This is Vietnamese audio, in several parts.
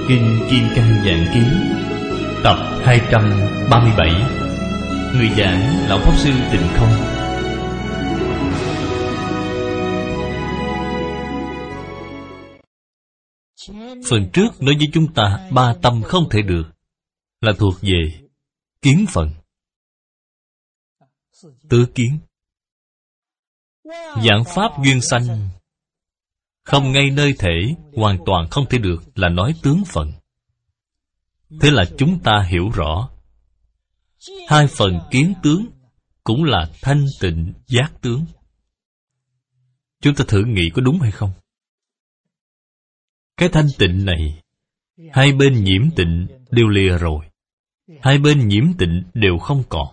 Kinh Kim Cang Giảng Ký tập 237. Người giảng Lão Pháp Sư Tịnh Không. Phần trước nói với chúng ta ba tâm không thể được là thuộc về kiến phần, tứ kiến. Giảng pháp duyên sanh không ngay nơi thể, hoàn toàn không thể được là nói tướng phần. Thế là chúng ta hiểu rõ hai phần kiến tướng cũng là thanh tịnh giác tướng. Chúng ta thử nghĩ có đúng hay không? Cái thanh tịnh này, hai bên nhiễm tịnh đều lìa rồi, hai bên nhiễm tịnh đều không còn.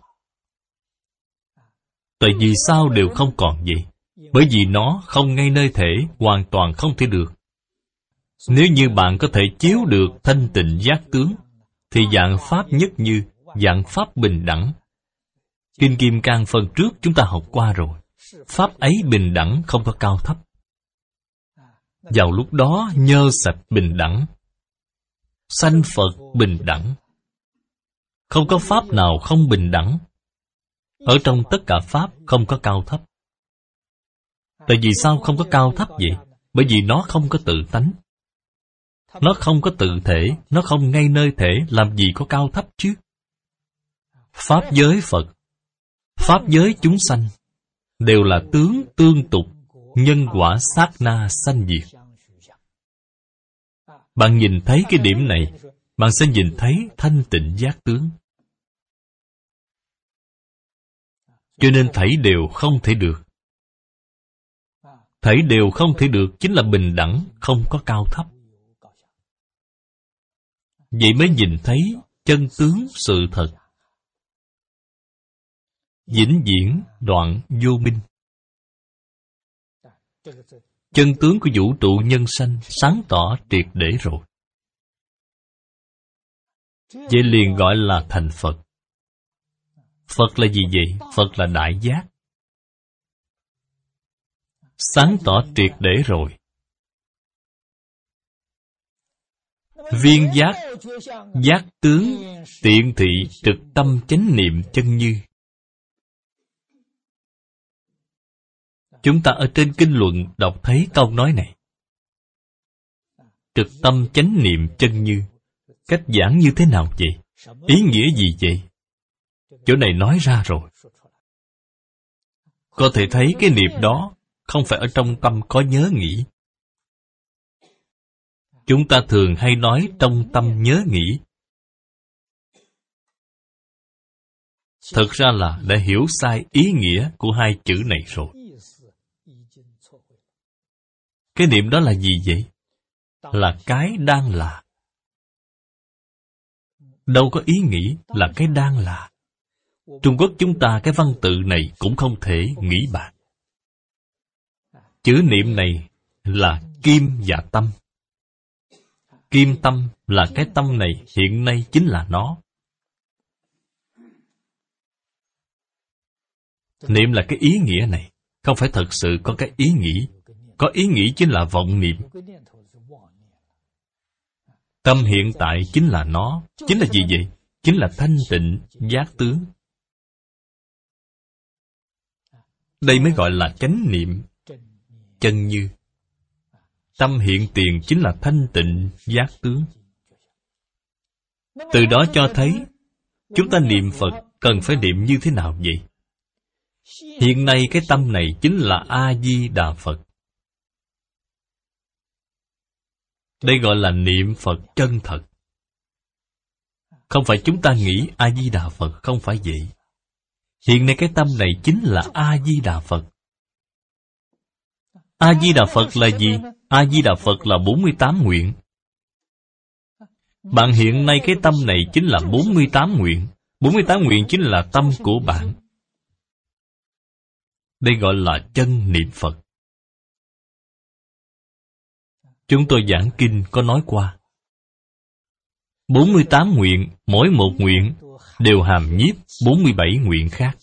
Tại vì sao đều không còn vậy? Bởi vì nó không ngay nơi thể, hoàn toàn không thể được. Nếu như bạn có thể chiếu được thanh tịnh giác tướng, thì dạng pháp nhất như, dạng pháp bình đẳng. Kinh Kim Cang phần trước chúng ta học qua rồi. Pháp ấy bình đẳng, không có cao thấp. Vào lúc đó nhơ sạch bình đẳng, sanh Phật bình đẳng. Không có pháp nào không bình đẳng. Ở trong tất cả pháp không có cao thấp. Tại vì sao không có cao thấp vậy? Bởi vì nó không có tự tánh. Nó không có tự thể, nó không ngay nơi thể, làm gì có cao thấp chứ? Pháp giới Phật, pháp giới chúng sanh đều là tướng tương tục, nhân quả sát na sanh diệt. Bạn nhìn thấy cái điểm này, bạn sẽ nhìn thấy thanh tịnh giác tướng. Cho nên thảy đều không thể được. Thảy đều không thể được chính là bình đẳng, không có cao thấp. Vậy mới nhìn thấy chân tướng sự thật. Vĩnh viễn đoạn vô minh. Chân tướng của vũ trụ nhân sanh sáng tỏ triệt để rồi. Vậy liền gọi là thành Phật. Phật là gì vậy? Phật là đại giác. Sáng tỏ triệt để rồi. Viên giác, giác tướng, tiện thị trực tâm chánh niệm chân như. Chúng ta ở trên kinh luận đọc thấy câu nói này. Trực tâm chánh niệm chân như. Cách giảng như thế nào vậy? Ý nghĩa gì vậy? Chỗ này nói ra rồi. Có thể thấy cái niệm đó không phải ở trong tâm có nhớ nghĩ. Chúng ta thường hay nói trong tâm nhớ nghĩ. Thực ra là đã hiểu sai ý nghĩa của hai chữ này rồi. Cái niệm đó là gì vậy? Là cái đang là. Đâu có ý nghĩ là cái đang là. Trung Quốc chúng ta cái văn tự này cũng không thể nghĩ bạc. Chữ niệm này là kim và tâm. Kim tâm là cái tâm này hiện nay chính là nó. Niệm là cái ý nghĩa này, không phải thật sự có cái ý nghĩ. Có ý nghĩ chính là vọng niệm. Tâm hiện tại chính là nó. Chính là gì vậy? Chính là thanh tịnh giác tướng. Đây mới gọi là chánh niệm chân như. Tâm hiện tiền chính là thanh tịnh giác tướng. Từ đó cho thấy chúng ta niệm Phật cần phải niệm như thế nào vậy? Hiện nay cái tâm này chính là A-di-đà Phật. Đây gọi là niệm Phật chân thật. Không phải chúng ta nghĩ A-di-đà Phật, không phải vậy. Hiện nay cái tâm này chính là A-di-đà Phật. A-di-đà Phật là gì? A-di-đà Phật là 48 nguyện. Bạn hiện nay cái tâm này chính là 48 nguyện. 48 nguyện chính là tâm của bạn. Đây gọi là chân niệm Phật. Chúng tôi giảng kinh có nói qua. 48 nguyện, mỗi một nguyện đều hàm nhiếp 47 nguyện khác.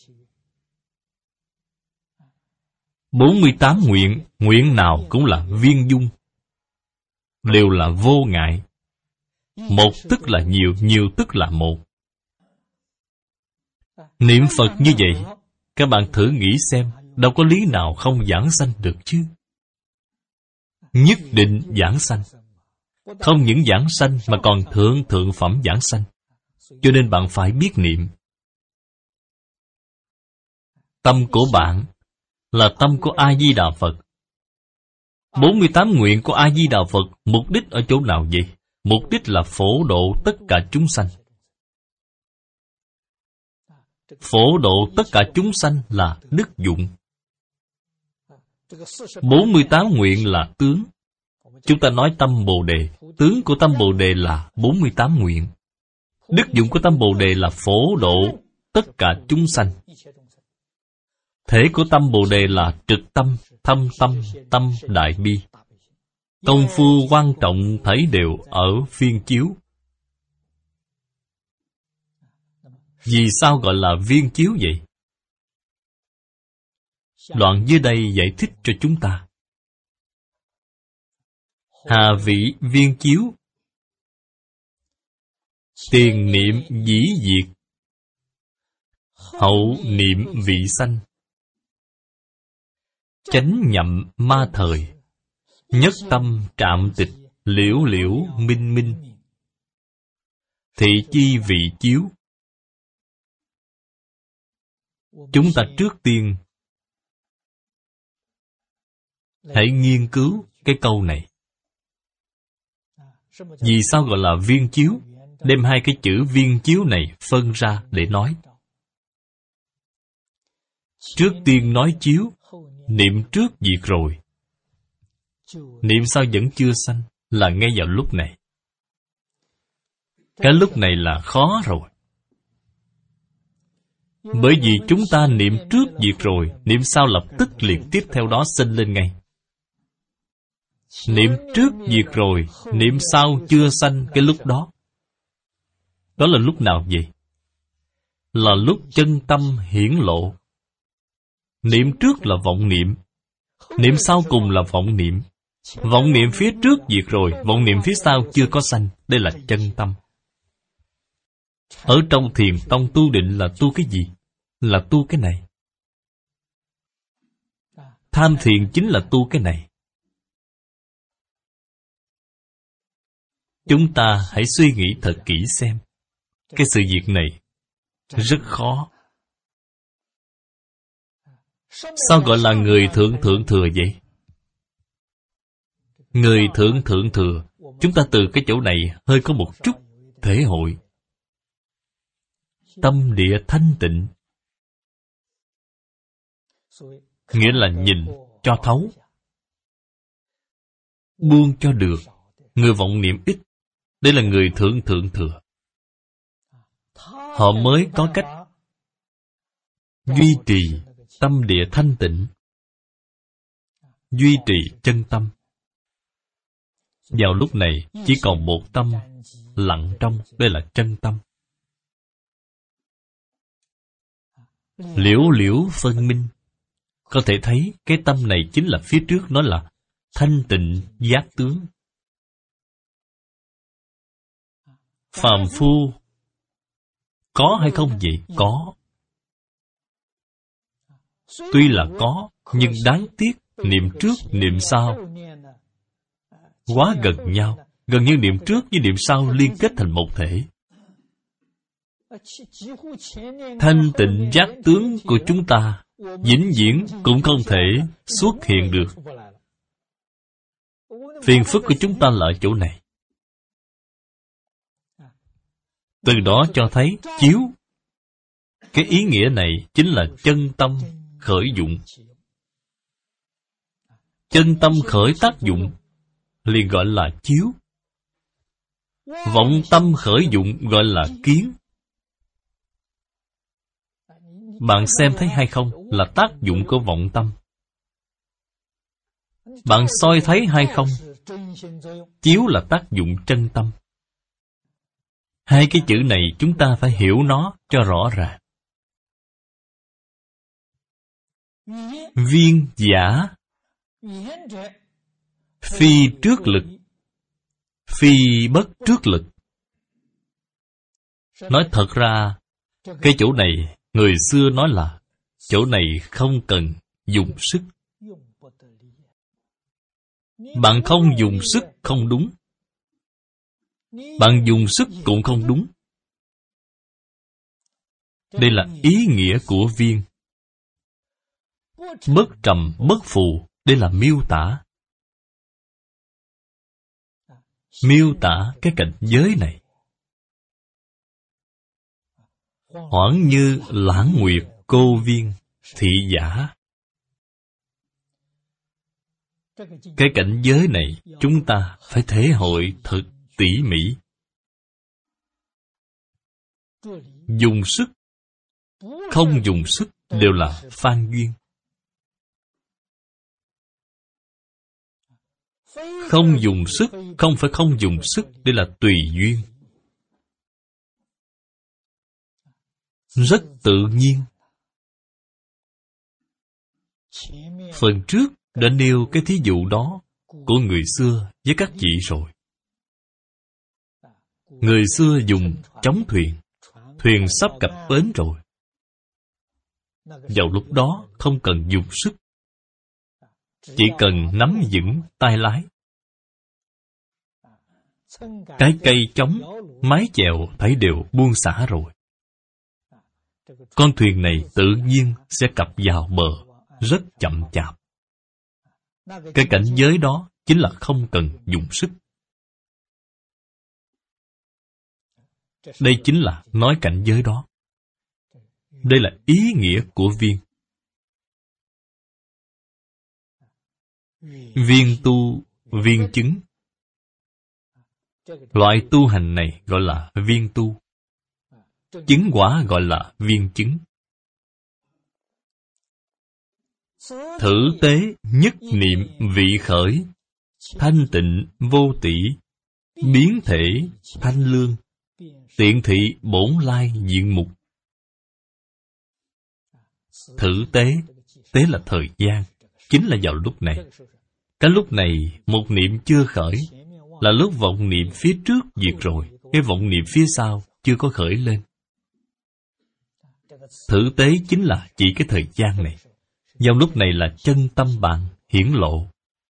48 nguyện, nguyện nào cũng là viên dung, đều là vô ngại. Một tức là nhiều, nhiều tức là một. Niệm Phật như vậy, các bạn thử nghĩ xem, đâu có lý nào không giảng sanh được chứ. Nhất định giảng sanh. Không những giảng sanh mà còn thượng thượng phẩm giảng sanh. Cho nên bạn phải biết niệm. Tâm của bạn là tâm của A-di-đà Phật. 48 nguyện của A-di-đà Phật mục đích ở chỗ nào vậy? Mục đích là phổ độ tất cả chúng sanh. Phổ độ tất cả chúng sanh là đức dụng. 48 nguyện là tướng. Chúng ta nói tâm Bồ Đề. Tướng của tâm Bồ Đề là 48 nguyện. Đức dụng của tâm Bồ Đề là phổ độ tất cả chúng sanh. Thể của tâm Bồ Đề là trực tâm, thâm tâm, tâm đại bi. Công phu quan trọng thấy đều ở viên chiếu. Vì sao gọi là viên chiếu vậy? Đoạn dưới đây giải thích cho chúng ta. Hà vị viên chiếu, tiền niệm dĩ diệt, hậu niệm vị sanh, chánh nhậm ma thời, nhất tâm trạm tịch, liễu liễu minh minh, thị chi vị chiếu. Chúng ta trước tiên hãy nghiên cứu cái câu này. Vì sao gọi là viên chiếu? Đem hai cái chữ viên chiếu này phân ra để nói. Trước tiên nói chiếu, niệm trước diệt rồi. Niệm sao vẫn chưa sanh? Là ngay vào lúc này. Cái lúc này là khó rồi. Bởi vì chúng ta niệm trước diệt rồi, niệm sau lập tức liền tiếp theo đó sinh lên ngay. Niệm trước diệt rồi, niệm sau chưa sanh cái lúc đó. Đó là lúc nào vậy? Là lúc chân tâm hiển lộ. Niệm trước là vọng niệm, niệm sau cùng là vọng niệm. Vọng niệm phía trước diệt rồi, vọng niệm phía sau chưa có sanh. Đây là chân tâm. Ở trong thiền tông tu định là tu cái gì? Là tu cái này. Tham thiền chính là tu cái này. Chúng ta hãy suy nghĩ thật kỹ xem. Cái sự việc này rất khó. Sao gọi là người thượng thượng thừa vậy? Người thượng thượng thừa, chúng ta từ cái chỗ này hơi có một chút thể hội. Tâm địa thanh tịnh, nghĩa là nhìn cho thấu, buông cho được. Người vọng niệm ít, đây là người thượng thượng thừa. Họ mới có cách duy trì tâm địa thanh tịnh, duy trì chân tâm. Vào lúc này chỉ còn một tâm lặng trong, đây là chân tâm. Liễu liễu phân minh. Có thể thấy cái tâm này chính là phía trước nói là thanh tịnh giác tướng. Phàm phu có hay không vậy? Có. Tuy là có, nhưng đáng tiếc niệm trước, niệm sau quá gần nhau. Gần như niệm trước với niệm sau liên kết thành một thể. Thanh tịnh giác tướng của chúng ta vĩnh viễn cũng không thể xuất hiện được. Phiền phức của chúng ta là ở chỗ này. Từ đó cho thấy chiếu. Cái ý nghĩa này chính là chân tâm khởi dụng. Chân tâm khởi tác dụng liền gọi là chiếu. Vọng tâm khởi dụng gọi là kiến. Bạn xem thấy hay không là tác dụng của vọng tâm. Bạn soi thấy hay không, chiếu là tác dụng chân tâm. Hai cái chữ này chúng ta phải hiểu nó cho rõ ràng. Viên giả, phi trước lực, phi bất trước lực. Nói thật ra, cái chỗ này, người xưa nói là chỗ này không cần dùng sức. Bạn không dùng sức không đúng. Bạn dùng sức cũng không đúng. Đây là ý nghĩa của viên. Bất trầm bất phù, đây là miêu tả. Miêu tả cái cảnh giới này. Hoảng như lãng nguyệt cô viên thị giả. Cái cảnh giới này chúng ta phải thể hội thật tỉ mỉ. Dùng sức, không dùng sức đều là phan duyên. Không dùng sức, không phải không dùng sức, đây là tùy duyên. Rất tự nhiên. Phần trước đã nêu cái thí dụ đó của người xưa với các vị rồi. Người xưa dùng chống thuyền, thuyền sắp cập bến rồi. Vào lúc đó không cần dùng sức, chỉ cần nắm vững tay lái. Cái cây chống, mái chèo thấy đều buông xả rồi. Con thuyền này tự nhiên sẽ cập vào bờ, rất chậm chạp. Cái cảnh giới đó chính là không cần dùng sức. Đây chính là nói cảnh giới đó. Đây là ý nghĩa của viên. Viên tu, viên chứng. Loại tu hành này gọi là viên tu. Chứng quả gọi là viên chứng. Thử tế nhất niệm vị khởi, thanh tịnh vô tỷ, biến thể thanh lương, tiện thị bổn lai diện mục. Thử tế, tế là thời gian, chính là vào lúc này. Cái lúc này một niệm chưa khởi, là lúc vọng niệm phía trước diệt rồi, cái vọng niệm phía sau chưa có khởi lên. Thử tế chính là chỉ cái thời gian này. Vào lúc này là chân tâm bạn hiển lộ.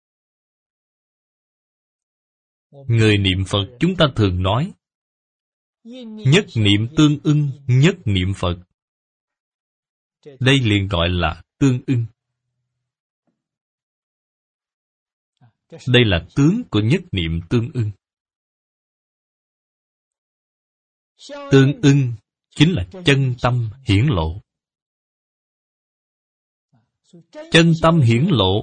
Người niệm Phật chúng ta thường nói nhất niệm tương ưng, nhất niệm Phật. Đây liền gọi là tương ưng. Đây là tướng của nhất niệm tương ưng. Tương ưng chính là chân tâm hiển lộ. Chân tâm hiển lộ,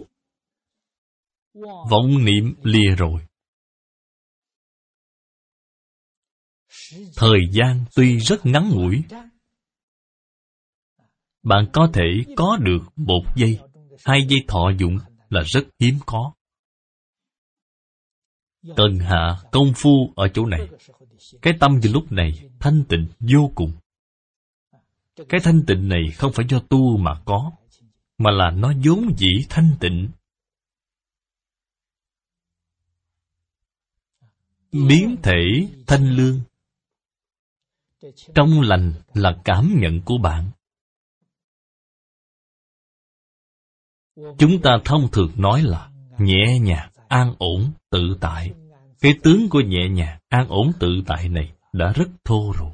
vọng niệm lìa rồi. Thời gian tuy rất ngắn ngủi, bạn có thể có được 1 giây, 2 giây thọ dụng là rất hiếm có. Cần hạ công phu ở chỗ này. Cái tâm vào lúc này thanh tịnh vô cùng. Cái thanh tịnh này không phải do tu mà có, mà là nó vốn dĩ thanh tịnh. Biến thể thanh lương. Trong lành là cảm nhận của bạn. Chúng ta thông thường nói là nhẹ nhàng, an ổn, tự tại. Cái tướng của nhẹ nhàng, an ổn, tự tại này đã rất thô rồi.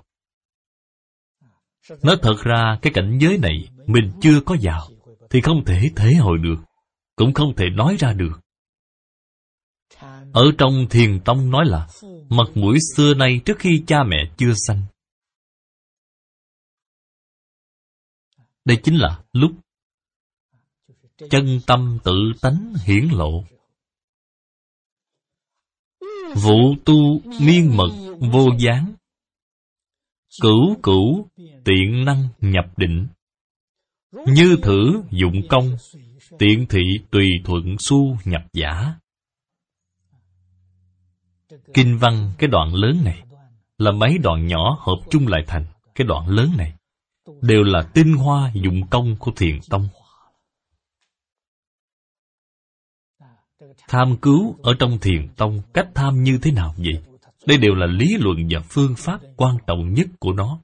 Nói thật ra cái cảnh giới này mình chưa có vào thì không thể thể hội được, cũng không thể nói ra được. Ở trong Thiền Tông nói là mặt mũi xưa nay trước khi cha mẹ chưa sanh. Đây chính là lúc chân tâm tự tánh hiển lộ. Vụ tu miên mật vô gián, cửu cửu tiện năng nhập định, như thử dụng công, tiện thị tùy thuận xu nhập giả. Kinh văn cái đoạn lớn này là mấy đoạn nhỏ hợp chung lại thành cái đoạn lớn này, đều là tinh hoa dụng công của Thiền Tông. Tham cứu ở trong Thiền Tông cách tham như thế nào vậy? Đây đều là lý luận và phương pháp quan trọng nhất của nó.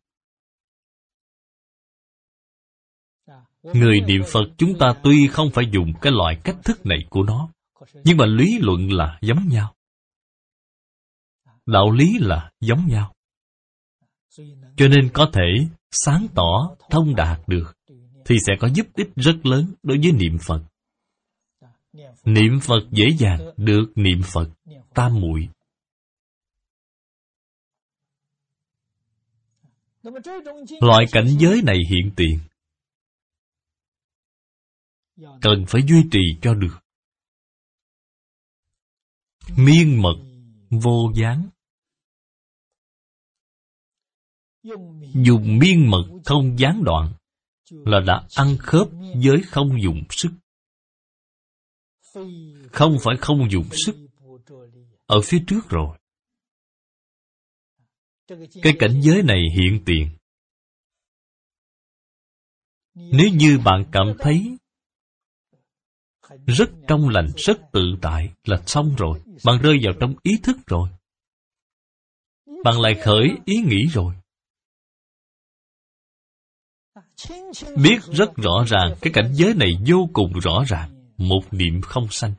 Người niệm Phật chúng ta tuy không phải dùng cái loại cách thức này của nó, nhưng mà lý luận là giống nhau. Đạo lý là giống nhau. Cho nên có thể sáng tỏ, thông đạt được, thì sẽ có giúp ích rất lớn đối với niệm Phật. Niệm Phật dễ dàng được niệm Phật tam muội. Loại cảnh giới này hiện tiền, cần phải duy trì cho được. Miên mật, vô gián. Dùng miên mật không gián đoạn là đã ăn khớp với không dùng sức. Không phải không dùng sức, ở phía trước rồi. Cái cảnh giới này hiện tiền. Nếu như bạn cảm thấy rất trong lành, rất tự tại là xong rồi. Bạn rơi vào trong ý thức rồi. Bạn lại khởi ý nghĩ rồi. Biết rất rõ ràng, cái cảnh giới này vô cùng rõ ràng. Một niệm không sanh.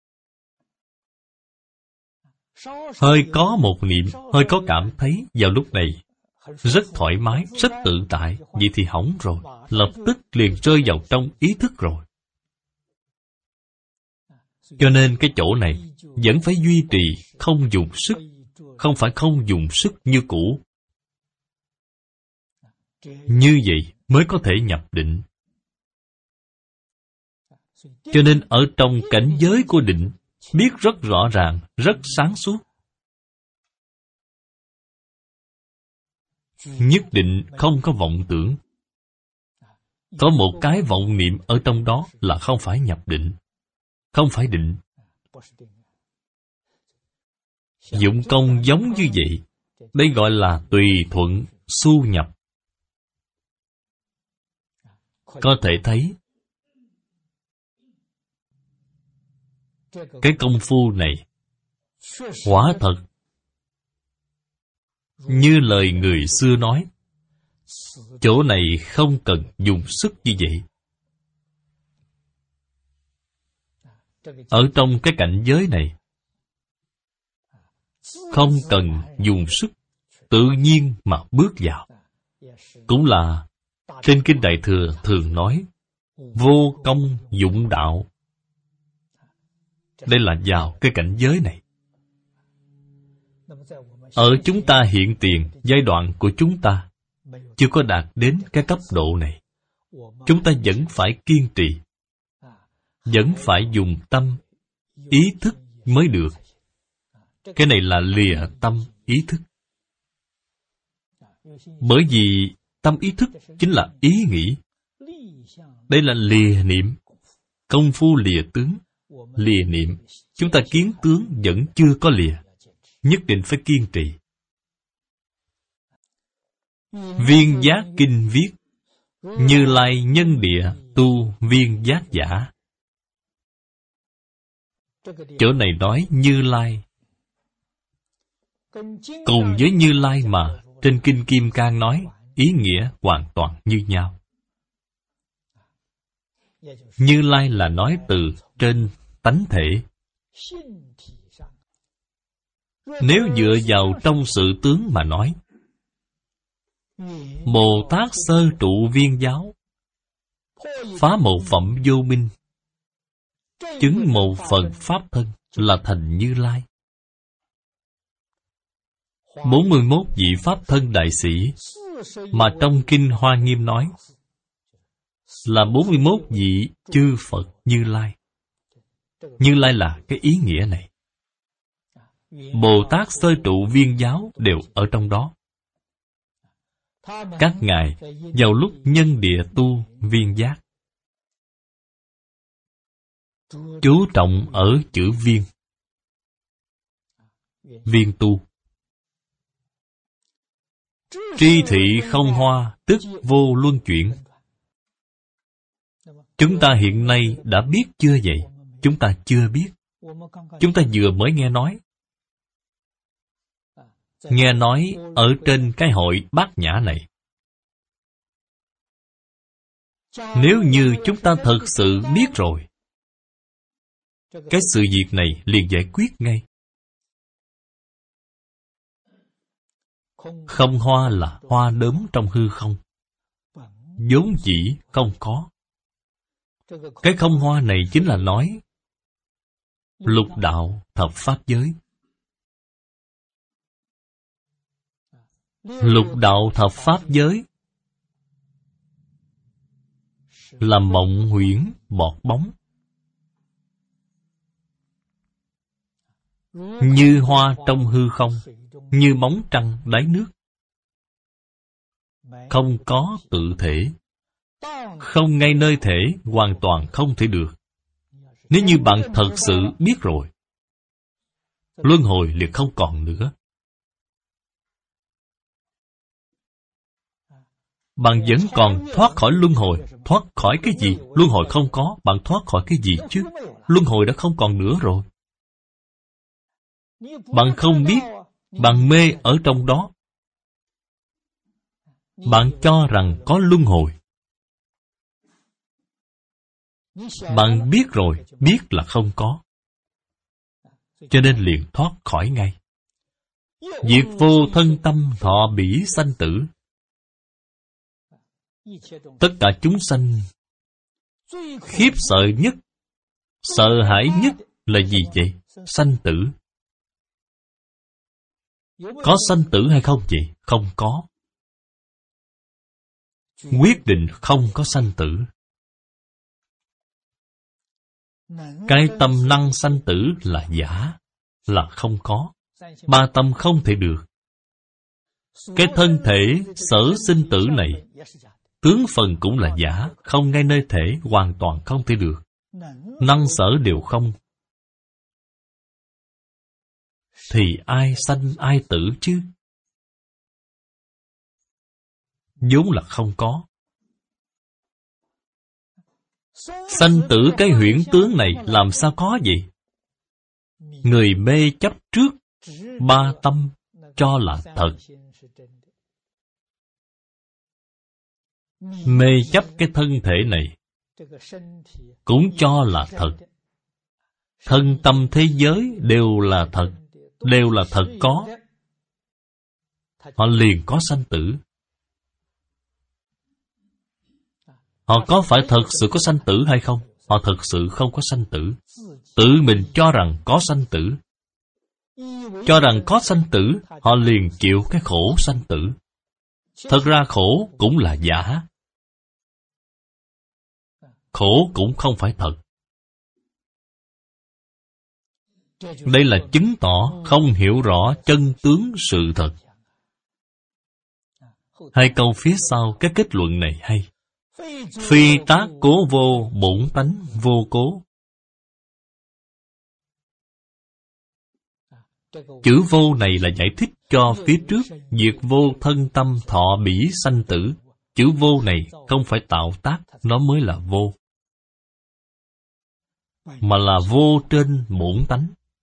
Hơi có một niệm, hơi có cảm thấy vào lúc này rất thoải mái, rất tự tại. Vậy thì hỏng rồi. Lập tức liền rơi vào trong ý thức rồi. Cho nên cái chỗ này vẫn phải duy trì không dùng sức. Không phải không dùng sức như cũ. Như vậy mới có thể nhập định. Cho nên ở trong cảnh giới của định, biết rất rõ ràng, rất sáng suốt. Nhất định không có vọng tưởng. Có một cái vọng niệm ở trong đó là không phải nhập định. Không phải định. Dụng công giống như vậy. Đây gọi là tùy thuận xu nhập. Có thể thấy cái công phu này quả thật như lời người xưa nói, chỗ này không cần dùng sức như vậy. Ở trong cái cảnh giới này không cần dùng sức, tự nhiên mà bước vào. Cũng là trên Kinh Đại Thừa thường nói vô công dụng đạo. Đây là vào cái cảnh giới này. Ở chúng ta hiện tiền, giai đoạn của chúng ta chưa có đạt đến cái cấp độ này. Chúng ta vẫn phải kiên trì, vẫn phải dùng tâm, ý thức mới được. Cái này là lìa tâm, ý thức. Bởi vì tâm ý thức chính là ý nghĩ. Đây là lìa niệm. Công phu lìa tướng, lìa niệm. Chúng ta kiến tướng vẫn chưa có lìa. Nhất định phải kiên trì. Viên Giác Kinh viết: Như Lai nhân địa tu viên giác giả. Chỗ này nói Như Lai. Cùng với Như Lai mà trên Kinh Kim Cang nói, ý nghĩa hoàn toàn như nhau. Như Lai là nói từ trên tánh thể. Nếu dựa vào trong sự tướng mà nói, Bồ Tát sơ trụ viên giáo, phá một phẩm vô minh, chứng một phần pháp thân là thành Như Lai. 41 vị pháp thân đại sĩ mà trong Kinh Hoa Nghiêm nói là 41 vị chư Phật Như Lai. Như Lai là cái ý nghĩa này. Bồ Tát sơ trụ viên giáo đều ở trong đó. Các ngài vào lúc nhân địa tu viên giác, chú trọng ở chữ viên. Viên tu. Tri thị không hoa, tức vô luân chuyển. Chúng ta hiện nay đã biết chưa vậy? Chúng ta chưa biết. Chúng ta vừa mới nghe nói. nghe nói ở trên cái hội Bát Nhã này, nếu như chúng ta thật sự biết rồi, cái sự việc này liền giải quyết ngay. Không hoa là hoa đốm trong hư không, vốn dĩ không có. Cái không hoa này chính là nói lục đạo thập pháp giới. Lục đạo thập pháp giới là mộng huyễn bọt bóng, như hoa trong hư không, như bóng trăng đáy nước, không có tự thể, không ngay nơi thể, hoàn toàn không thể được. Nếu như bạn thật sự biết rồi, luân hồi liền không còn nữa. Bạn vẫn còn thoát khỏi luân hồi. Thoát khỏi cái gì? Luân hồi không có, bạn thoát khỏi cái gì chứ? Luân hồi đã không còn nữa rồi. Bạn không biết, bạn mê ở trong đó. Bạn cho rằng có luân hồi. Bạn biết rồi, biết là không có. Cho nên liền thoát khỏi ngay. Diệt vô thân tâm thọ bỉ sanh tử. Tất cả chúng sanh khiếp sợ nhất, sợ hãi nhất là gì vậy? Sanh tử. Có sanh tử hay không vậy? Không có. Quyết định không có sanh tử. Cái tâm năng sanh tử là giả, là không có. Ba tâm không thể được. Cái thân thể sở sinh tử này, tướng phần cũng là giả, không ngay nơi thể, hoàn toàn không thể được. Năng sở đều không. Thì ai sanh ai tử chứ? vốn là không có. Sanh tử cái huyễn tướng này làm sao có vậy? Người mê chấp trước ba tâm cho là thật. Mê chấp cái thân thể này cũng cho là thật. Thân tâm thế giới đều là thật, đều là thật có. Họ liền có sanh tử. Họ có phải thật sự có sanh tử hay không? Họ thật sự không có sanh tử. Tự mình cho rằng có sanh tử. Cho rằng có sanh tử, họ liền chịu cái khổ sanh tử. Thật ra khổ cũng là giả. Khổ cũng không phải thật. Đây là chứng tỏ không hiểu rõ chân tướng sự thật. Hai câu phía sau cái kết luận này hay. Phi tác cố vô, bổn tánh vô cố. Chữ vô này là giải thích cho phía trước diệt vô thân tâm thọ bỉ sanh tử. Chữ vô này không phải tạo tác, nó mới là vô, mà là vô trên bổn tánh.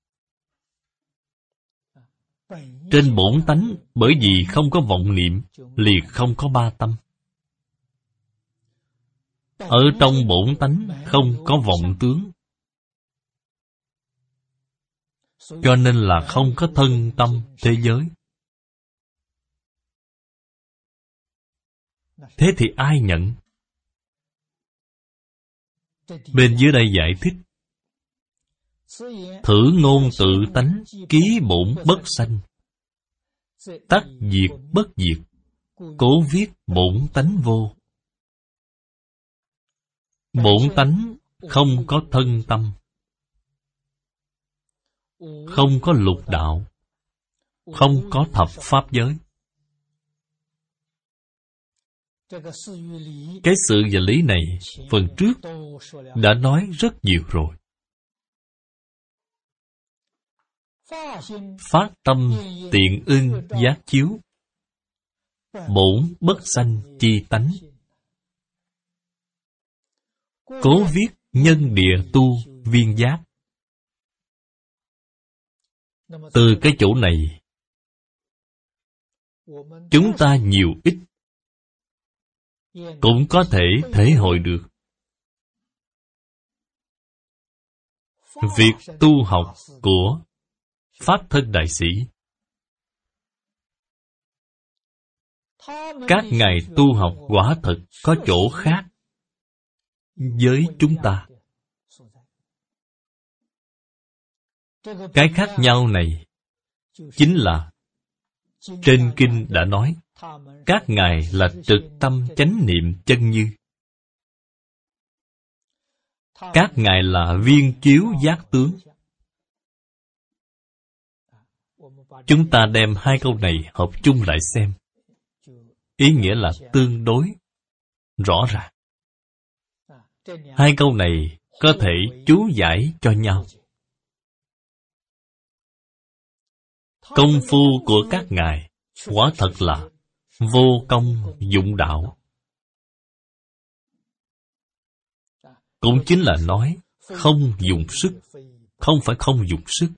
Trên bổn tánh, bởi vì không có vọng niệm, liền không có ba tâm. Ở trong bổn tánh không có vọng tướng, cho nên là không có thân tâm thế giới. Thế thì ai nhận? Bên dưới đây giải thích. Thử ngôn tự tánh, ký bổn bất sanh. Tắc diệt bất diệt, cố viết bổn tánh vô. Bổn tánh không có thân tâm, không có lục đạo, không có thập pháp giới. Cái sự và lý này phần trước đã nói rất nhiều rồi. Phát tâm tiện ưng giác chiếu, bổn bất sanh chi tánh. Cố viết nhân địa tu viên giác. Từ cái chỗ này chúng ta nhiều ít cũng có thể thể hội được. Việc tu học của Pháp Thân Đại Sĩ, các ngài tu học quả thật có chỗ khác với chúng ta. Cái khác nhau này chính là trên kinh đã nói, các ngài là trực tâm chánh niệm chân như. Các ngài là viên chiếu giác tướng. Chúng ta đem hai câu này hợp chung lại xem, ý nghĩa là tương đối rõ ràng. Hai câu này có thể chú giải cho nhau. Công phu của các ngài quả thật là vô công dụng đạo. Cũng chính là nói không dùng sức, không phải không dùng sức.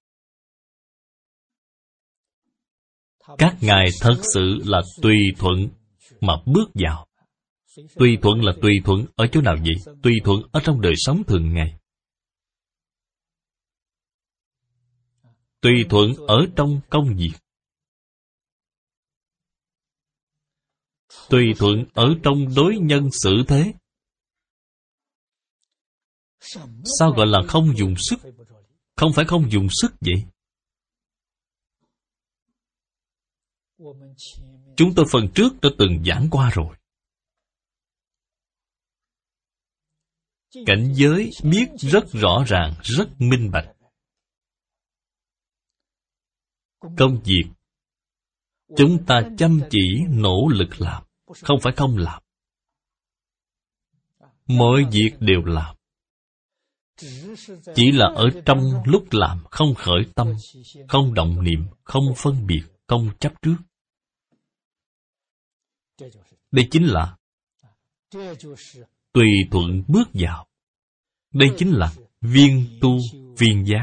Các ngài thật sự là tùy thuận mà bước vào. Tùy thuận là tùy thuận ở chỗ nào vậy? Tùy thuận ở trong đời sống thường ngày. Tùy thuận ở trong công việc. Tùy thuận ở trong đối nhân xử thế. Sao gọi là không dùng sức? Không phải không dùng sức vậy. Chúng tôi phần trước đã từng giảng qua rồi. Cảnh giới biết rất rõ ràng, rất minh bạch. Công việc chúng ta chăm chỉ nỗ lực làm, không phải không làm. Mọi việc đều làm. Chỉ là ở trong lúc làm không khởi tâm, không động niệm, không phân biệt, không chấp trước. Đây chính là tùy thuận bước vào. Đây chính là viên tu viên giác.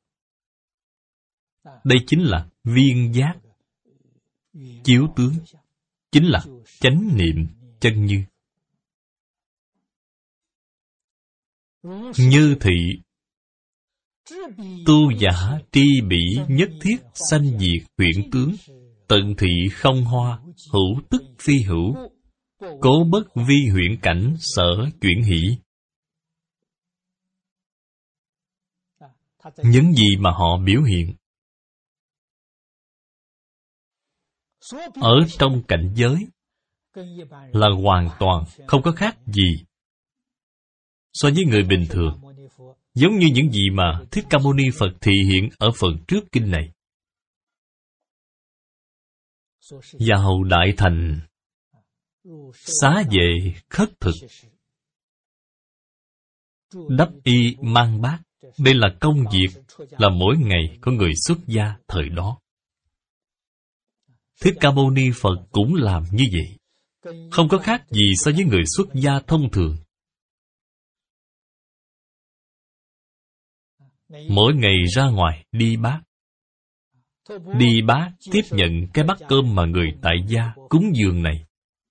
Đây chính là viên giác chiếu tướng, chính là chánh niệm chân như. Như thị tu giả tri bỉ nhất thiết sanh diệt huyễn tướng, tận thị không hoa, hữu tức phi hữu, cố bất vi huyễn cảnh sở chuyển hỷ. Những gì mà họ biểu hiện ở trong cảnh giới là hoàn toàn không có khác gì so với người bình thường, giống như những gì mà Thích Ca Mâu Ni Phật thị hiện ở phần trước kinh này. Vào đại thành, xá vệ khất thực, đắp y mang bát. Đây là công việc, là mỗi ngày có người xuất gia thời đó. Thích Ca Mâu Ni Phật cũng làm như vậy, không có khác gì so với người xuất gia thông thường. Mỗi ngày ra ngoài đi bát. Đi bát tiếp nhận cái bát cơm mà người tại gia cúng dường này.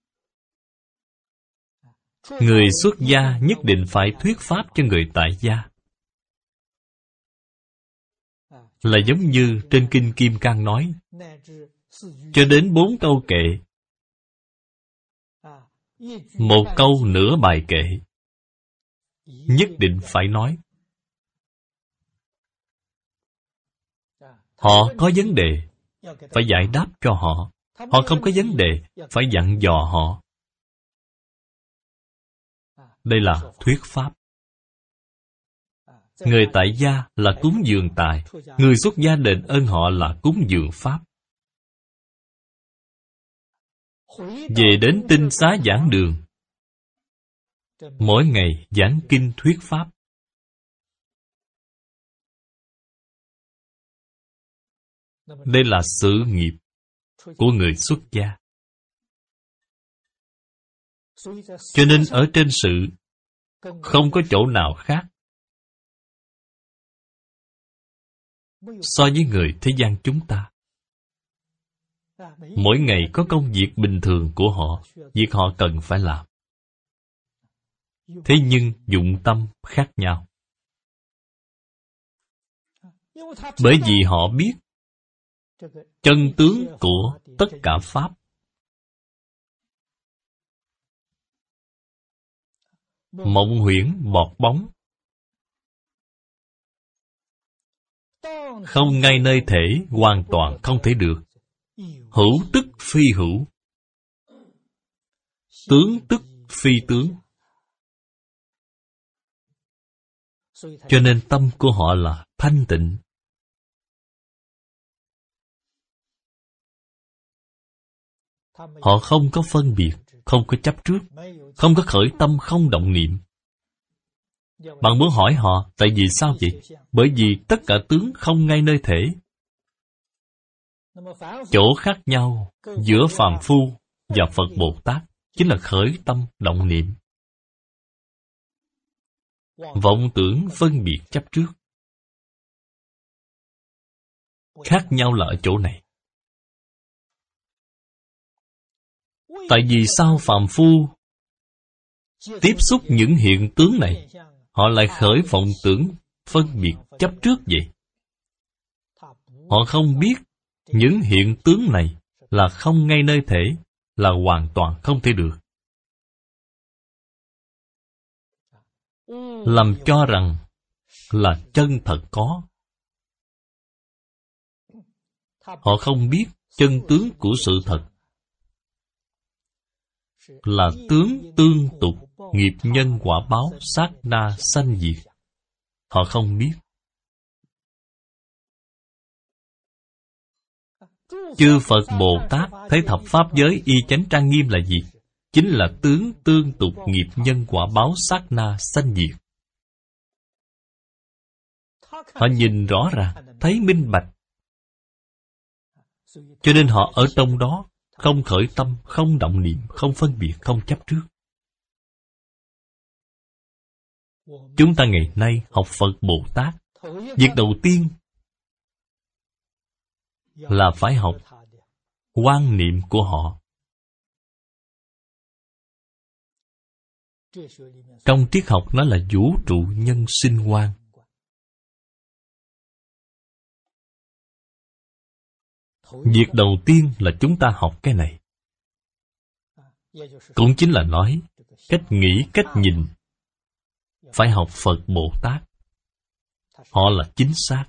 Người xuất gia nhất định phải thuyết pháp cho người tại gia. Là giống như trên Kinh Kim Cang nói, cho đến 4 câu kệ, 1 câu nửa bài kệ, nhất định phải nói. Họ có vấn đề, phải giải đáp cho họ. Họ không có vấn đề, phải dặn dò họ. Đây là thuyết pháp. Người tại gia là cúng dường tài, người xuất gia đền ơn họ là cúng dường pháp. Về đến tinh xá giảng đường, mỗi ngày giảng kinh thuyết pháp. Đây là sự nghiệp của người xuất gia. Cho nên ở trên sự không có chỗ nào khác so với người thế gian chúng ta. Mỗi ngày có công việc bình thường của họ, việc họ cần phải làm. Thế nhưng dụng tâm khác nhau. Bởi vì họ biết chân tướng của tất cả Pháp. Mộng huyễn bọt bóng, không ngay nơi thể, hoàn toàn không thể được. Hữu tức phi hữu, tướng tức phi tướng. Cho nên tâm của họ là thanh tịnh. Họ không có phân biệt, không có chấp trước, không có khởi tâm, không động niệm. Bạn muốn hỏi họ, tại vì sao vậy? Bởi vì tất cả tướng không ngay nơi thể. Chỗ khác nhau giữa phàm phu và Phật Bồ Tát chính là khởi tâm động niệm. Vọng tưởng phân biệt chấp trước. Khác nhau là ở chỗ này. Tại vì sao phàm phu tiếp xúc những hiện tướng này, họ lại khởi vọng tưởng phân biệt chấp trước vậy? Họ không biết những hiện tướng này là không ngay nơi thể, là hoàn toàn không thể được. Làm cho rằng là chân thật có. Họ không biết chân tướng của sự thật là tướng tương tục, nghiệp nhân quả báo, sát na sanh diệt. Họ không biết. Chư Phật Bồ Tát thấy thập pháp giới y chánh trang nghiêm là gì? Chính là tướng tương tục, nghiệp nhân quả báo, sát na sanh diệt. Họ nhìn rõ ràng, thấy minh bạch. Cho nên họ ở trong đó không khởi tâm, không động niệm, không phân biệt, không chấp trước. Chúng ta ngày nay học Phật Bồ Tát, việc đầu tiên là phải học quan niệm của họ. Trong triết học nó là vũ trụ nhân sinh quan. Việc đầu tiên là chúng ta học cái này. Cũng chính là nói, cách nghĩ, cách nhìn. Phải học Phật Bồ Tát. Họ là chính xác.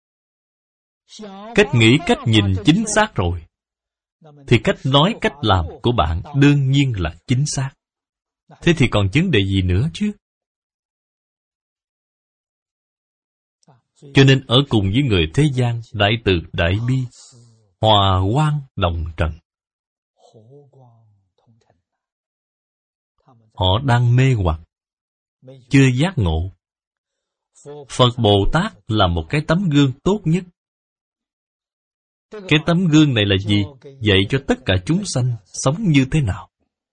Cách nghĩ, cách nhìn chính xác rồi, thì cách nói, cách làm của bạn đương nhiên là chính xác. Thế thì còn vấn đề gì nữa chứ? Cho nên ở cùng với người thế gian, đại từ đại bi, hòa quang đồng trần. Họ đang mê hoặc, chưa giác ngộ. Phật Bồ Tát là một cái tấm gương tốt nhất. Cái tấm gương này là gì? Dạy cho tất cả chúng sanh sống như thế nào.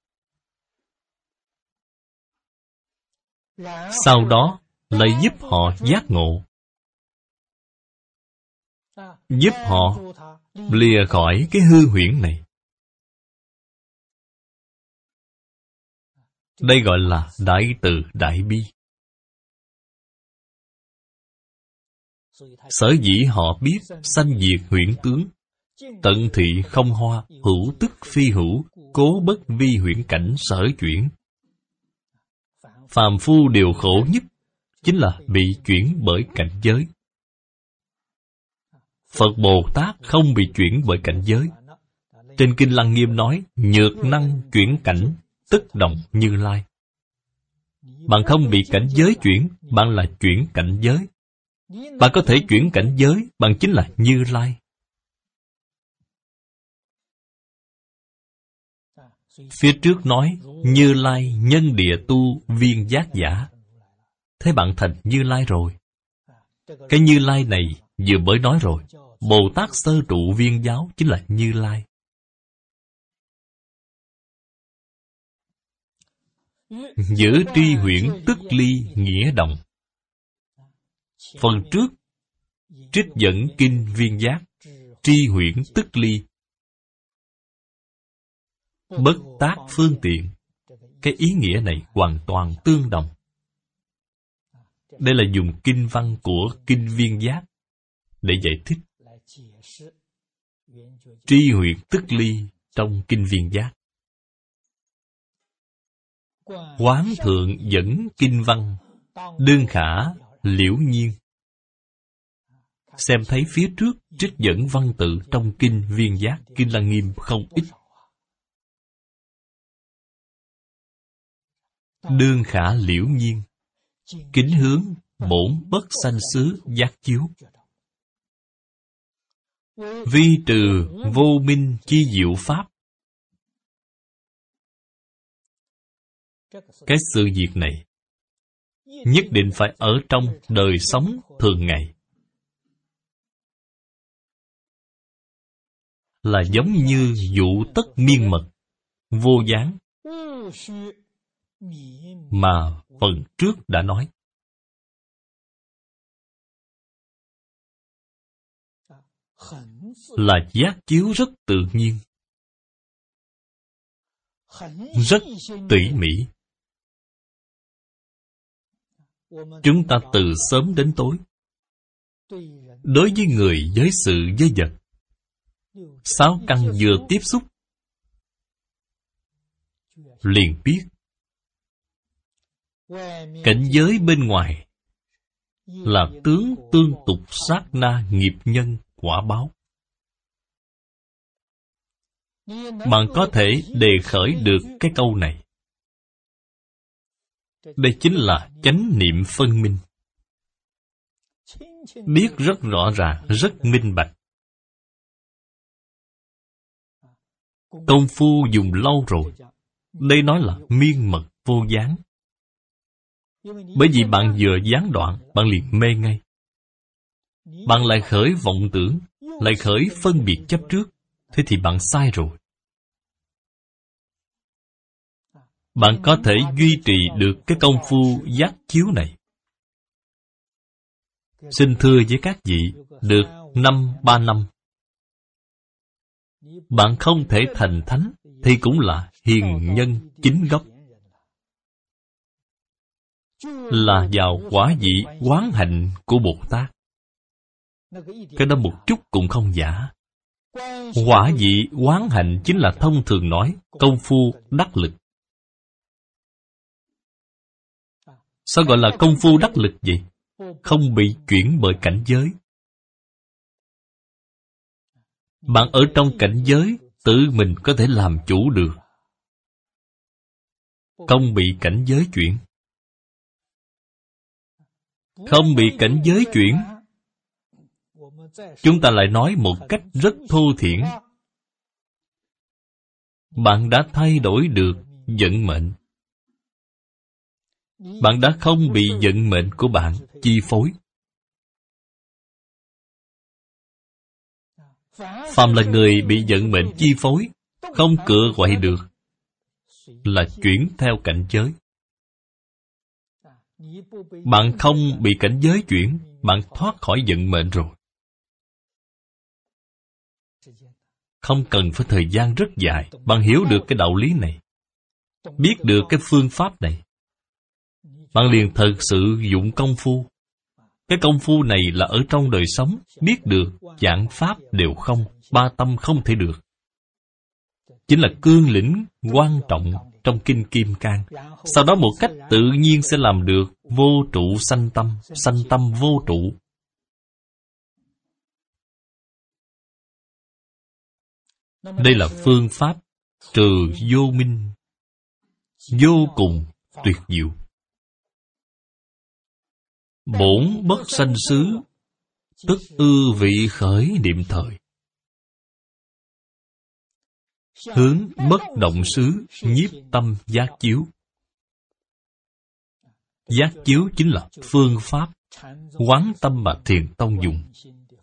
Sau đó lại giúp họ giác ngộ, giúp họ lìa khỏi cái hư huyễn này. Đây gọi là đại từ đại bi. Sở dĩ họ biết sanh diệt huyễn tướng, tận thị không hoa, hữu tức phi hữu, cố bất vi huyễn cảnh sở chuyển. Phàm phu điều khổ nhất chính là bị chuyển bởi cảnh giới. Phật Bồ Tát không bị chuyển bởi cảnh giới. Trên Kinh Lăng Nghiêm nói, nhược năng chuyển cảnh, tức đồng Như Lai. Bạn không bị cảnh giới chuyển, bạn là chuyển cảnh giới. Bạn có thể chuyển cảnh giới, bạn chính là Như Lai. Phía trước nói, Như Lai nhân địa tu viên giác giả. Thế bạn thành Như Lai rồi. Cái Như Lai này vừa mới nói rồi, Bồ Tát sơ trụ viên giáo chính là Như Lai. Giữ tri huyễn tức ly nghĩa đồng. Phần trước trích dẫn kinh viên giác, tri huyễn tức ly. bất tác phương tiện. Cái ý nghĩa này hoàn toàn tương đồng. Đây là dùng kinh văn của Kinh Viên Giác để giải thích tri huyệt tức ly trong Kinh Viên Giác. Quán thượng dẫn kinh văn, đương khả, liễu nhiên. Xem thấy phía trước trích dẫn văn tự trong Kinh Viên Giác, Kinh Lăng Nghiêm không ít. Đương khả liễu nhiên, kính hướng bổn bất sanh xứ giác chiếu. Vi trừ vô minh chi diệu pháp. Cái sự việc này nhất định phải ở trong đời sống thường ngày. Là giống như dụ tất miên mật, vô gián mà phần trước đã nói. Là giác chiếu rất tự nhiên, rất tỉ mỉ. Chúng ta từ sớm đến tối, đối với người, với sự, với vật, 6 căn vừa tiếp xúc, liền biết cảnh giới bên ngoài là tướng tương tục sát na nghiệp nhân quả báo. Bạn có thể đề khởi được cái câu này. Đây chính là chánh niệm phân minh. Biết rất rõ ràng, rất minh bạch. Công phu dùng lâu rồi. Đây nói là miên mật vô gián. Bởi vì bạn vừa gián đoạn, bạn liền mê ngay. Bạn lại khởi vọng tưởng, lại khởi phân biệt chấp trước. Thế thì bạn sai rồi. Bạn có thể duy trì được cái công phu giác chiếu này. Xin thưa với các vị, được 3 năm. Bạn không thể thành thánh, thì cũng là hiền nhân chính gốc. Là vào quả vị quán hạnh của Bồ Tát. Cái đó một chút cũng không giả. Quả vị quán hạnh chính là thông thường nói công phu đắc lực. Sao gọi là công phu đắc lực vậy? Không bị chuyển bởi cảnh giới. Bạn ở trong cảnh giới, tự mình có thể làm chủ được. Không bị cảnh giới chuyển. Không bị cảnh giới chuyển. Chúng ta lại nói một cách rất thô thiển. Bạn đã thay đổi được vận mệnh. Bạn đã không bị vận mệnh của bạn chi phối. Phàm là người bị vận mệnh chi phối, không cựa quậy được, là chuyển theo cảnh giới. Bạn không bị cảnh giới chuyển, bạn thoát khỏi vận mệnh rồi. Không cần phải thời gian rất dài, bạn hiểu được cái đạo lý này, biết được cái phương pháp này, bạn liền thật sự dụng công phu. Cái công phu này là ở trong đời sống, biết được, giảng pháp đều không, ba tâm không thể được. Chính là cương lĩnh quan trọng trong Kinh Kim Cang. Sau đó một cách tự nhiên sẽ làm được vô trụ sanh tâm vô trụ. Đây là phương pháp trừ vô minh, vô cùng tuyệt diệu. Bổn bất sanh xứ, tức ư vị khởi niệm thời. Hướng bất động xứ, nhiếp tâm giác chiếu. Giác chiếu chính là phương pháp quán tâm mà Thiền Tông dùng.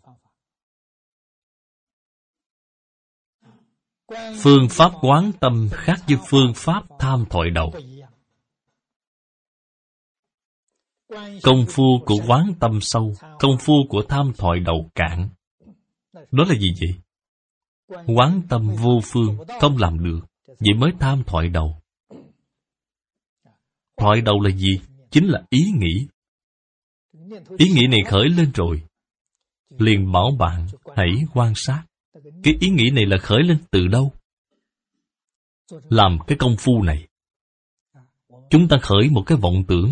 Phương pháp quán tâm khác với phương pháp tham thoại đầu. Công phu của quán tâm sâu, công phu của tham thoại đầu cạn. Đó là gì vậy? Quán tâm vô phương, không làm được. vậy mới tham thoại đầu. Thoại đầu là gì? Chính là ý nghĩ. Ý nghĩ này khởi lên rồi, liền bảo bạn hãy quan sát. Cái ý nghĩ này là khởi lên từ đâu? Làm cái công phu này, chúng ta khởi một cái vọng tưởng,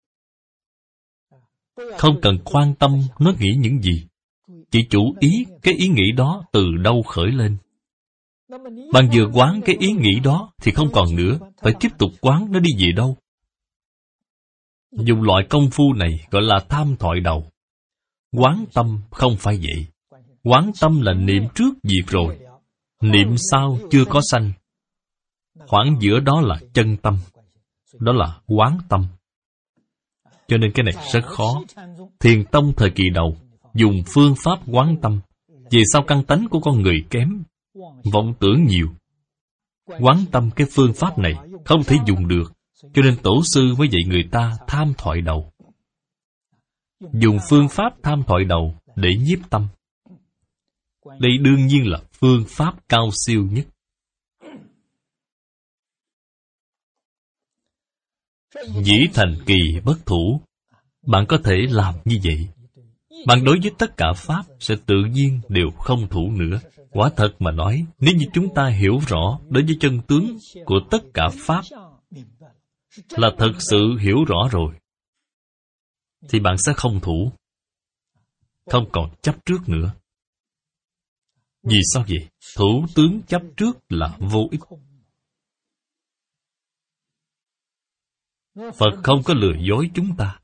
không cần quan tâm nó nghĩ những gì, chỉ chú ý cái ý nghĩ đó từ đâu khởi lên. Bạn vừa quán cái ý nghĩ đó thì không còn nữa, phải tiếp tục quán nó đi về đâu. Dùng loại công phu này gọi là tham thoại đầu. Quán tâm không phải vậy. Quán tâm là niệm trước việc rồi, niệm sau chưa có sanh. Khoảng giữa đó là chân tâm, đó là quán tâm. Cho nên cái này rất khó. Thiền tông thời kỳ đầu dùng phương pháp quán tâm. Về sau căn tánh của con người kém, vọng tưởng nhiều, quán tâm cái phương pháp này không thể dùng được. Cho nên tổ sư mới dạy người ta tham thoại đầu. Dùng phương pháp tham thoại đầu để nhiếp tâm. Đây đương nhiên là phương pháp cao siêu nhất. Dĩ thành kỳ bất thủ. Bạn có thể làm như vậy. Bạn đối với tất cả pháp sẽ tự nhiên đều không thủ nữa. Quả thật mà nói, nếu như chúng ta hiểu rõ đối với chân tướng của tất cả pháp, là thật sự hiểu rõ rồi, thì bạn sẽ không thủ, không còn chấp trước nữa. Vì sao vậy? Thủ tướng chấp trước là vô ích. Phật không có lừa dối chúng ta.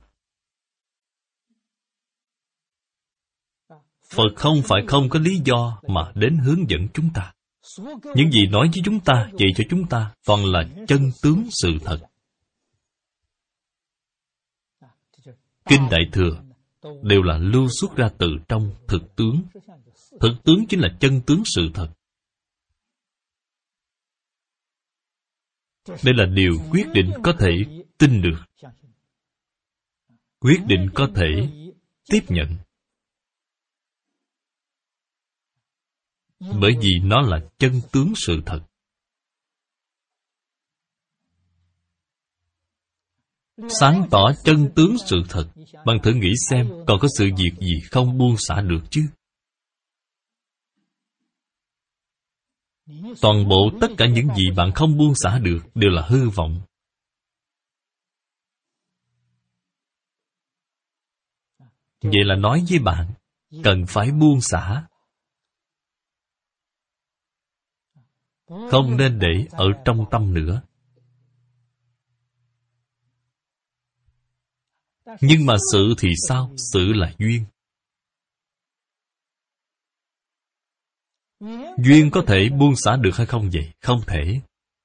Phật không phải không có lý do mà đến hướng dẫn chúng ta. Những gì nói với chúng ta, dạy cho chúng ta toàn là chân tướng sự thật. Kinh Đại Thừa đều là lưu xuất ra từ trong thực tướng. Thực tướng chính là chân tướng sự thật. Đây là điều quyết định có thể tin được, quyết định có thể tiếp nhận. Bởi vì nó là chân tướng sự thật. Sáng tỏ chân tướng sự thật, bạn thử nghĩ xem còn có sự việc gì không buông xả được chứ? Toàn bộ tất cả những gì bạn không buông xả được đều là hư vọng. Vậy là nói với bạn, cần phải buông xả. Không nên để ở trong tâm nữa. Nhưng mà sự thì sao? Sự là duyên. Duyên có thể buông xả được hay không vậy? Không thể.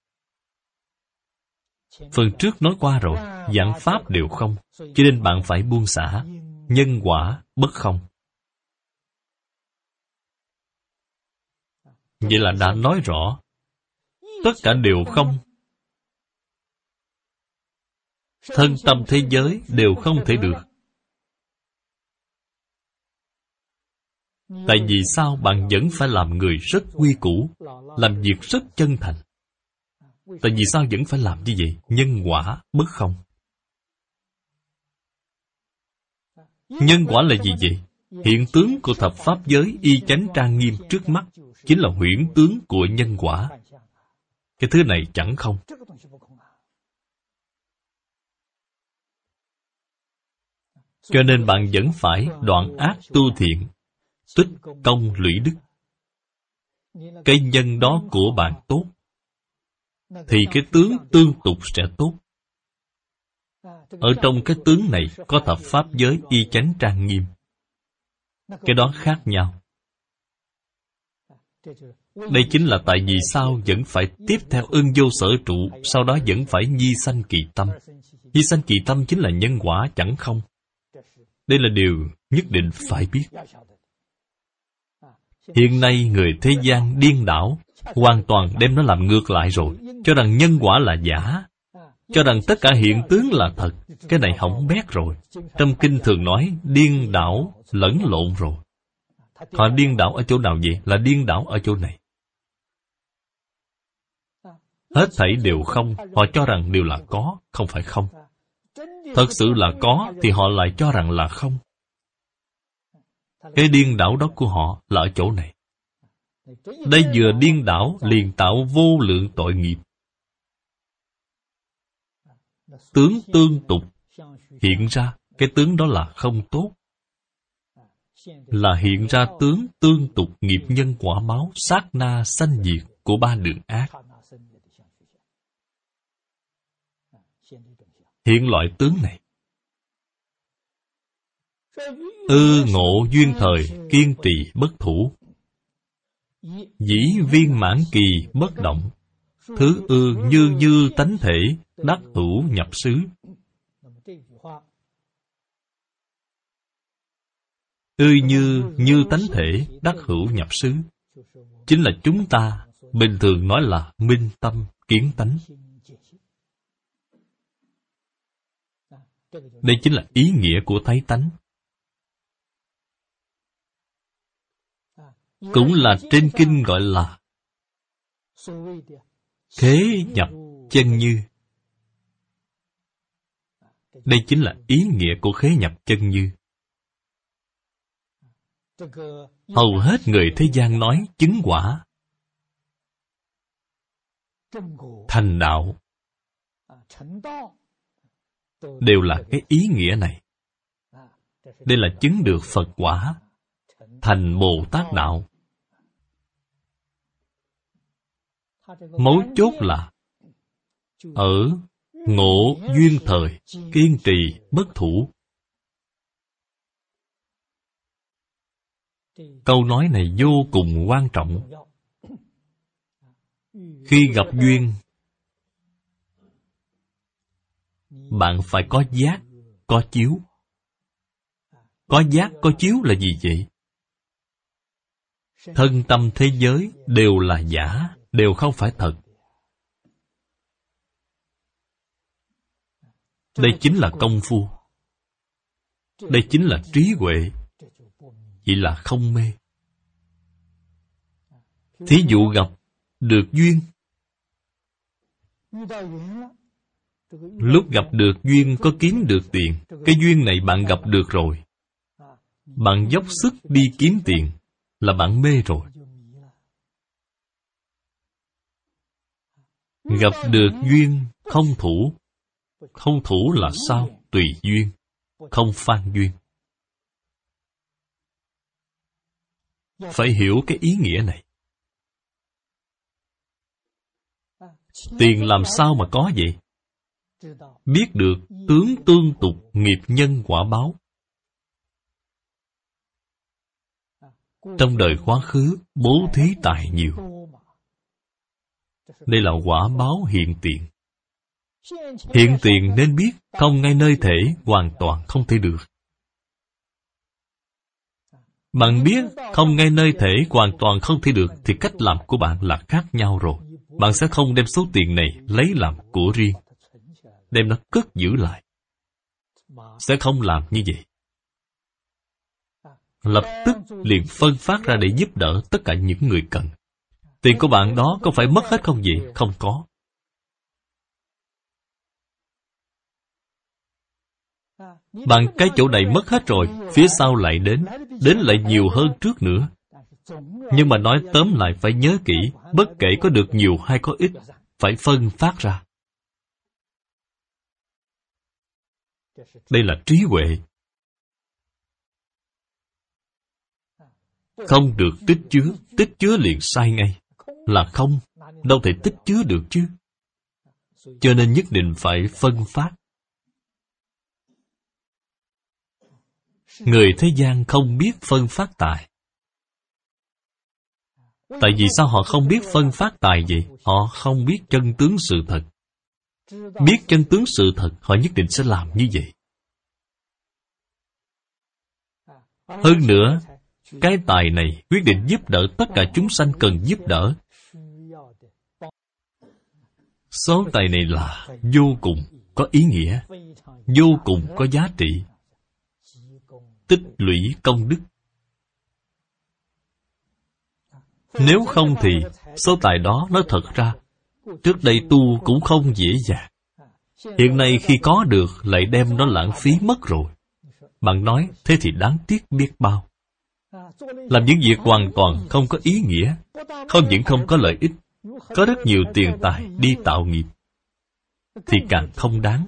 Phần trước nói qua rồi, vạn pháp đều không, cho nên bạn phải buông xả. Nhân quả bất không. Vậy là đã nói rõ, tất cả đều không. Thân tâm thế giới đều không thể được. Tại vì sao bạn vẫn phải làm người rất quy củ, làm việc rất chân thành? Tại vì sao vẫn phải làm như vậy? Nhân quả bất không. Nhân quả là gì vậy? Hiện tướng của thập pháp giới y chánh trang nghiêm trước mắt chính là huyễn tướng của nhân quả. Cái thứ này chẳng không. Cho nên bạn vẫn phải đoạn ác tu thiện, tích công lũy đức. Cái nhân đó của bạn tốt, thì cái tướng tương tục sẽ tốt. Ở trong cái tướng này có thập pháp giới y chánh trang nghiêm. Cái đó khác nhau. Đây chính là tại vì sao vẫn phải tiếp theo ưng vô sở trụ, sau đó vẫn phải nhi sanh kỳ tâm. Nhi sanh kỳ tâm chính là nhân quả chẳng không. Đây là điều nhất định phải biết. Hiện nay người thế gian điên đảo, hoàn toàn đem nó làm ngược lại rồi, cho rằng nhân quả là giả, cho rằng tất cả hiện tướng là thật. Cái này hỏng bét rồi. Trong kinh thường nói điên đảo lẫn lộn rồi. Họ điên đảo ở chỗ nào vậy? Là điên đảo ở chỗ này. Hết thảy đều không, họ cho rằng đều là có, không phải không. Thật sự là có thì họ lại cho rằng là không. Cái điên đảo đó của họ là ở chỗ này. Đây vừa điên đảo liền tạo vô lượng tội nghiệp. Tướng tương tục hiện ra, cái tướng đó là không tốt. Là hiện ra tướng tương tục nghiệp nhân quả báo sát na sanh diệt của ba đường ác. Hiện loại tướng này. Ư ngộ duyên thời, kiên trì bất thủ. Dĩ viên mãn kỳ bất động. Thứ ư như như tánh thể, đắc hữu nhập xứ. Ư như tánh thể, đắc hữu nhập xứ. Chính là chúng ta bình thường nói là minh tâm, kiến tánh. Đây chính là ý nghĩa của thấy tánh. Cũng là trên kinh gọi là khế nhập chân như. Đây chính là ý nghĩa của khế nhập chân như. Hầu hết người thế gian nói chứng quả, thành đạo, đều là cái ý nghĩa này. Đây là chứng được Phật quả, thành Bồ Tát đạo. Mấu chốt là ở ngộ duyên thời, kiên trì bất thủ. Câu nói này vô cùng quan trọng. Khi gặp duyên, bạn phải có giác, có chiếu. Có giác, có chiếu là gì vậy? Thân tâm thế giới đều là giả, đều không phải thật. Đây chính là công phu. Đây chính là trí huệ. Chỉ là không mê. Thí dụ gặp được duyên. Lúc gặp được duyên có kiếm được tiền. Cái duyên này bạn gặp được rồi. Bạn dốc sức đi kiếm tiền là bạn mê rồi. Gặp được duyên không thủ. Không thủ là sao? Tùy duyên, không phan duyên. Phải hiểu cái ý nghĩa này. Tiền làm sao mà có vậy? Biết được tướng tương tục nghiệp nhân quả báo. Trong đời quá khứ, bố thí tài nhiều. Đây là quả báo hiện tiền. Hiện tiền nên biết, không ngay nơi thể, hoàn toàn không thể được. Bạn biết không ngay nơi thể hoàn toàn không thể được thì cách làm của bạn là khác nhau rồi. Bạn sẽ không đem số tiền này lấy làm của riêng, đem nó cất giữ lại. Sẽ không làm như vậy. Lập tức liền phân phát ra để giúp đỡ tất cả những người cần. Tiền của bạn đó có phải mất hết không vậy? Không có. Bạn cái chỗ này mất hết rồi, phía sau lại đến lại nhiều hơn trước nữa. Nhưng mà nói tóm lại phải nhớ kỹ, bất kể có được nhiều hay có ít, phải phân phát ra. Đây là trí huệ. Không được tích chứa liền sai ngay. Là không, đâu thể tích chứa được chứ. Cho nên nhất định phải phân phát. Người thế gian không biết phân phát tài. Tại vì sao họ không biết phân phát tài vậy? Họ không biết chân tướng sự thật. Biết chân tướng sự thật, họ nhất định sẽ làm như vậy. Hơn nữa, cái tài này quyết định giúp đỡ tất cả chúng sanh cần giúp đỡ. Số tài này là vô cùng có ý nghĩa, vô cùng có giá trị. Tích lũy công đức. Nếu không thì số tài đó nói thật ra Trước đây tu cũng không dễ dàng. Hiện nay khi có được lại đem nó lãng phí mất rồi. Bạn nói thế thì đáng tiếc biết bao. Làm những việc hoàn toàn không có ý nghĩa, không những không có lợi ích, có rất nhiều tiền tài đi tạo nghiệp, thì càng không đáng.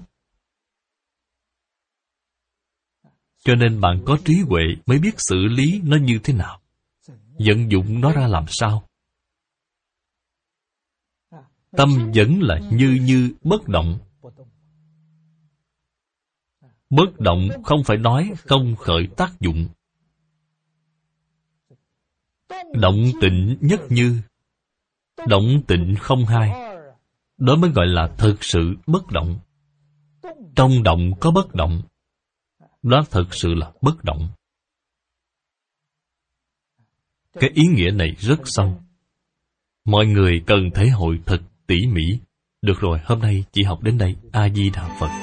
Cho nên bạn có trí huệ mới biết xử lý nó như thế nào, vận dụng nó ra làm sao. Tâm vẫn là như bất động. Bất động không phải nói không khởi tác dụng. Động tịnh nhất như, động tịnh không hai. Đó mới gọi là thực sự bất động. Trong động có bất động, đó thực sự là bất động. Cái ý nghĩa này rất sâu. Mọi người cần thể hội thật tỉ mỉ. Được rồi, hôm nay chỉ học đến đây. A Di Đà Phật.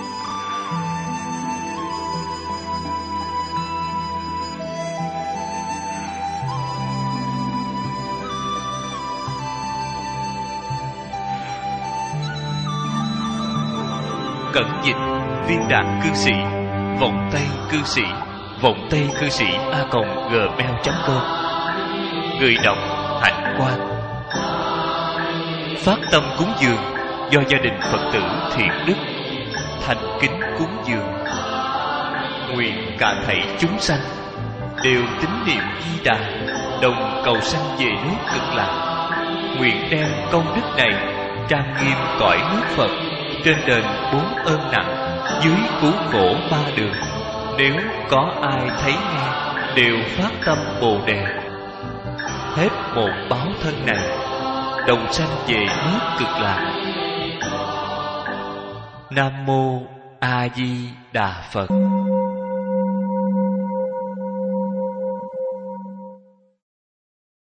Cẩn dịch Viên Đạt Cư Sĩ, Vọng Tây Cư Sĩ, Vọng Tây Cư Sĩ @gmail.com. Người đọc Hạnh Quang. Phát tâm cúng dường do gia đình Phật tử Thiện Đức thành kính cúng dường. Nguyện cả thảy chúng sanh đều tín niệm Di Đà, đồng cầu sanh về nước Cực Lạc. Nguyện đem công đức này trang nghiêm cõi nước Phật, trên đền 4 ơn nặng, dưới cứu khổ 3 đường. Nếu có ai thấy nghe đều phát tâm Bồ Đề, hết một báo thân này đồng sanh về nước Cực Lạc. Nam mô A Di Đà Phật.